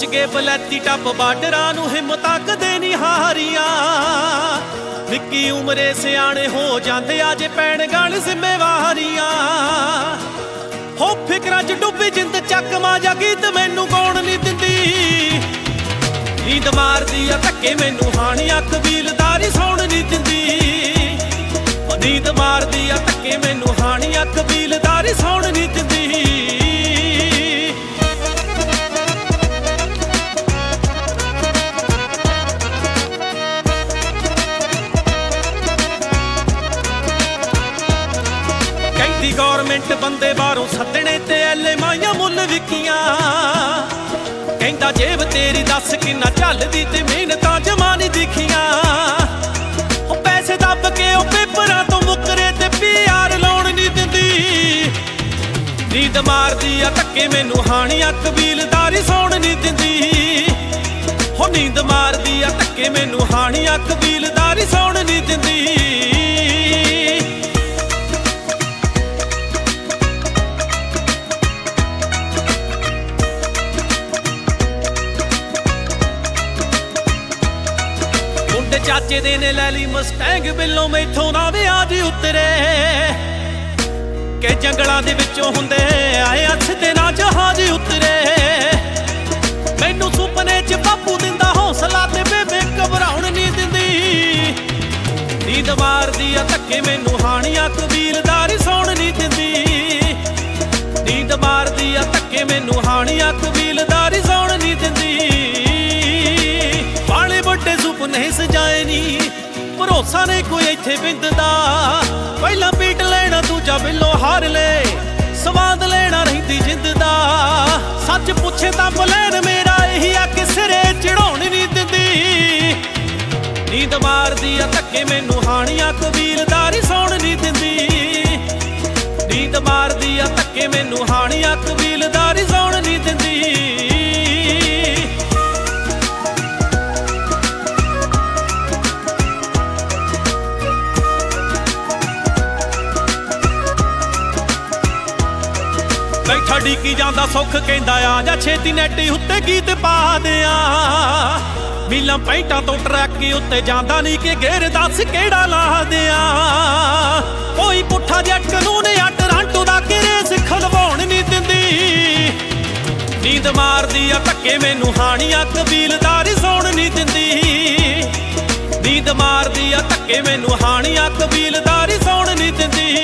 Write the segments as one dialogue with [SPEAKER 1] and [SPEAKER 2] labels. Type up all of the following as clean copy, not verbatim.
[SPEAKER 1] ਗਏ ਬਲੈਤੀ ਟੱਪ ਬਾਰਡਰਾਂ ਨੂੰ ਹਿੰਮਤਾਂ ਕਦੇ ਨਹੀਂ ਹਾਰੀਆਂ। ਨਿੱਕੀ ਉਮਰੇ ਸਿਆਣੇ ਹੋ ਜਾਂਦੇ ਆ ਜੇ ਪੈਣ ਗਲ ਜ਼ਿੰਮੇਵਾਰੀਆਂ। ਹੋ ਫਿਕਰਾਂ 'ਚ ਡੁੱਬੀ ਜਿੰਦ ਚੱਕਵਾਂ ਜਾਂ ਗੀਤ ਮੈਨੂੰ ਗਾਉਣ ਨਹੀਂ ਦਿੰਦੀ। ਨੀਂਦ ਮਾਰਦੀ ਆ ਧੱਕੇ ਮੈਨੂੰ ਹਾਣੀਆਂ ਕਬੀਲਦਾਰੀ ਸੌਣ ਨਹੀਂ ਦਿੰਦੀ। ਨੀਂਦ ਮਾਰਦੀ ਆ ਧੱਕੇ ਮੈਨੂੰ ਹਾਣੀਆਂ ਕਬੀਲਦਾਰੀ ਸੌਣ ਨਹੀਂ ਦਿੰਦੀ। ਕਹਿੰਦੀ ਗੌਰਮੈਂਟ ਬੰਦੇ ਬਾਹਰੋਂ ਸੱਦਣੇ ਤੇ ਐਲੇ ਮਾਈਆਂ ਮੁੱਲ ਵਿਕੀਆਂ। ਕਹਿੰਦਾ ਜੇਬ ਤੇਰੀ ਦੱਸ ਕਿੰਨਾ ਚੱਲਦੀ ਤੇ ਮਿਹਨਤਾਂ ਜਮਾ ਨਹੀਂ ਦਿਖੀਆਂ। ਉਹ ਪੈਸੇ ਦੱਬ ਕੇ ਉਹ ਪੇਪਰਾਂ ਤੋਂ ਮੁੱਕਰੇ ਤੇ PR ਲਾਉਣ ਨਹੀਂ ਦਿੰਦੀ। ਨੀਂਦ ਮਾਰਦੀ ਆ ਧੱਕੇ ਮੈਨੂੰ ਹਾਣੀਆਂ ਕਬੀਲਦਾਰੀ ਸੌਣ ਨਹੀਂ ਦਿੰਦੀ। ਹੋ ਨੀਂਦ ਮਾਰਦੀ ਆ ਧੱਕੇ ਮੈਨੂੰ ਹਾਣੀਆਂ ਕਬੀਲਦਾਰੀ ਸੌਣ ਨਹੀਂ ਦਿੰਦੀ। ਚਾਚੇ ਦੇ ਨੇ ਲੈ ਲਈ ਮਸਟੈਂਗ ਬਿੱਲੋਂ ਮੈਥੋਂ ਨਾ ਵਿਆਜ ਉਤਰੇ। ਕਿ ਜੰਗਲਾਂ ਦੇ ਵਿੱਚੋਂ ਹੁੰਦੇ ਆਏ ਅੱਛ ਤੇ ਨਾ ਜਹਾਜ਼ ਉਤਰੇ। ਮੈਨੂੰ ਸੁਪਨੇ 'ਚ ਬਾਪੂ ਦਿੰਦਾ ਹੌਸਲਾ ਤੇ ਬੇਬੇ ਘਬਰਾਉਣ ਨਹੀਂ ਦਿੰਦੀ। ਨੀਂਦ ਮਾਰਦੀ ਆ ਧੱਕੇ ਮੈਨੂੰ ਹਾਣੀਆਂ ਕਬੀਲਦਾਰੀ ਸੌਣ ਨਹੀਂ ਦਿੰਦੀ। ਨੀਂਦ ਮਾਰਦੀ ਆ ਧੱਕੇ ਮੈਨੂੰ ਹਾਣੀਆਂ ਕਬੀਲਦਾਰੀ ਸੌਣ ਨਹੀਂ ਦਿੰਦੀ। ਵਾਲੇ ਵੱਡੇ ਸੁਪਨੇ ਸਜਾਏ ਨੀ ਭਰੋਸਾ ਨਹੀਂ ਕੋਈ ਇੱਥੇ ਬਿੰਦਦਾ। ਪਹਿਲਾਂ ਪੀਟ ਲੈਣਾ ਦੂਜਾ ਬਿੱਲੋ ਹਾਰ ਲੈ ਸਵਾਦ ਲੈਣਾ ਰਹਿੰਦੀ ਜਿੰਦ ਦਾ। ਸੱਚ ਪੁੱਛੇ ਤਾਂ ਪਲੈਨ ਮੇਰਾ ਇਹੀ ਆ ਕਿ ਸਿਰੇ ਚੜਾਉਣ ਨਹੀਂ ਦਿੰਦੀ। ਨੀਂਦ ਮਾਰਦੀ ਆ ਧੱਕੇ ਮੈਨੂੰ ਹਾਣੀਆਂ ਕਬੀਲਦਾਰੀ ਸੌਣ ਨਹੀਂ ਦਿੰਦੀ। ਨੀਂਦ ਮਾਰਦੀ ਆ ਧੱਕੇ ਮੈਨੂੰ ਹਾਣੀਆਂ ਕਬੀਲਦਾਰੀ ਸੌਣ ਨਹੀਂ ਦਿੰਦੀ। ਬੈਠਾ ਡੀਕੀ ਜਾਂਦਾ ਸੁੱਖ ਕਹਿੰਦਾ ਆ ਜਾ ਛੇਤੀ ਨੈਟ ਉੱਤੇ ਗੀਤ ਪਾ ਦਿਆਂ। ਮੀਲਾਂ ਪੈਂਟਾਂ ਤੋਂ ਟਰੱਕ ਉੱਤੇ ਜਾਂਦਾ ਨਹੀਂ ਕਿ ਗੇਰ ਦੱਸ ਕਿਹੜਾ ਲਾ ਦਿਆਂ। ਕੋਈ ਪੁੱਠਾ ਜਿਹਾ ਕਾਨੂੰਨ ਆ ਟਰਾਂਟੋ ਦਾ ਕਿ ਰੇਸ ਖਲਵਾਉਣ ਨਹੀਂ ਦਿੰਦੀ। ਨੀਂਦ ਮਾਰਦੀ ਆ ਧੱਕੇ ਮੈਨੂੰ ਹਾਣੀਆਂ ਕਬੀਲਦਾਰੀ ਸੌਣ ਨਹੀਂ ਦਿੰਦੀ। ਨੀਂਦ ਮਾਰਦੀ ਆ ਧੱਕੇ ਮੈਨੂੰ ਹਾਣੀਆਂ ਕਬੀਲਦਾਰੀ ਸੌਣ ਨਹੀਂ ਦਿੰਦੀ।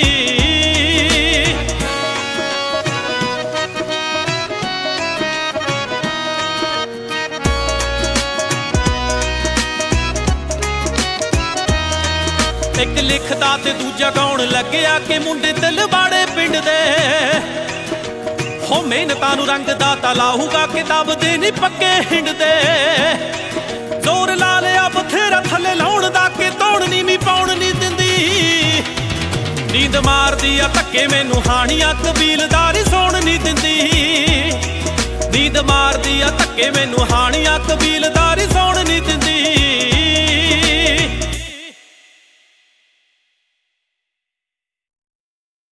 [SPEAKER 1] ਇੱਕ ਲਿਖਦਾ ਤੇ ਦੂਜਾ ਗਾਉਣ ਲੱਗਿਆ ਕਿ ਮੁੰਡੇ ਤਲਵਾੜੇ ਪਿੰਡ ਦੇ। ਹੋ ਮਿਹਨਤਾਂ ਨੂੰ ਰੰਗ ਦਾਤਾ ਲਾਹੂਗਾ ਕਿਤਾਬ ਦੇ ਨਹੀਂ ਪੱਕੇ ਹਿੰਡ ਦੇ। ਜ਼ੋਰ ਲਾ ਲਿਆ ਬਥੇਰਾ ਥੱਲੇ ਲਾਉਣ ਦਾ ਕਿ ਤੌਣ ਨੀਵੀਂ ਪਾਉਣ ਨਹੀਂ ਦਿੰਦੀ। ਨੀਂਦ ਮਾਰਦੀ ਆ ਧੱਕੇ ਮੈਨੂੰ ਹਾਣੀਆਂ ਕਬੀਲਦਾਰੀ ਸੌਣ ਨਹੀਂ ਦਿੰਦੀ। ਨੀਂਦ ਮਾਰਦੀ ਆ ਧੱਕੇ ਮੈਨੂੰ ਹਾਣੀਆਂ ਕਬੀਲਦਾਰੀ ਸੌਣ